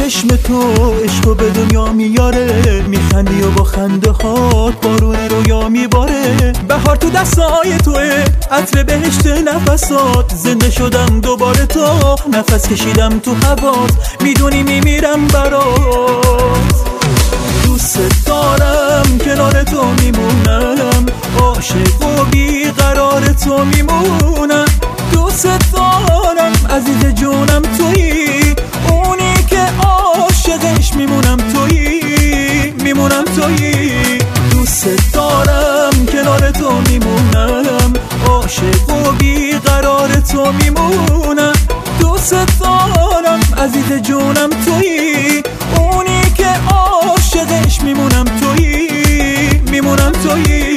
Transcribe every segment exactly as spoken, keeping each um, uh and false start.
چشم تو عشقو به دنیا میاره، میخندی و با خنده هات بارون رویا میباره. بهار تو دستای توه، عطر بهشت نفسات، زنده شدم دوباره تا نفس کشیدم تو هوات، میدونی میمیرم برات. دوست دارم کنار تو میمونم، عاشق و بیقرار تو میمونم. دوست دارم عزیز جونم تویی، اونی که عاشقش میمونم تویی، میمونم تویی. دوست دارم کنار تو میمونم، عاشق و بیقرار تو میمونم. دوست دارم عزیز جونم تویی، اونی که عاشقش میمونم تویی، میمونم تویی.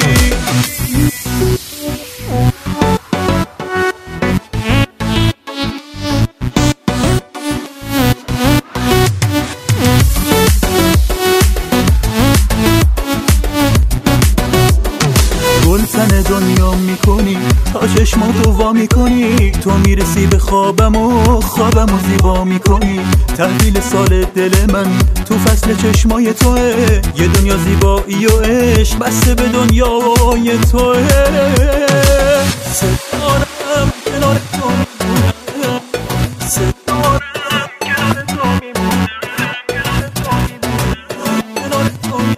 گلتن دنیا میکنی، تا چشماتو وا میکنی، تو میرسی به خوابم و خوابم و زیبا میکنی. تحویل سال دل من تو فصل چشمای توه، یه دنیا زیبایی و عشق بسته به دنیای توه. ستارم کنار تو میمونم، ستارم کنار تو میمونم، کنار تو میمونم.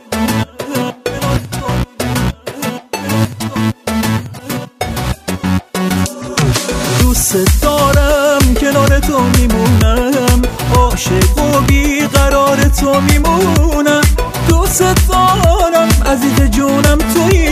دوست دارم کنار تو میمونم، عاشق و بیقرار تو میمونم. دوست دارم عزیز جونم تویی،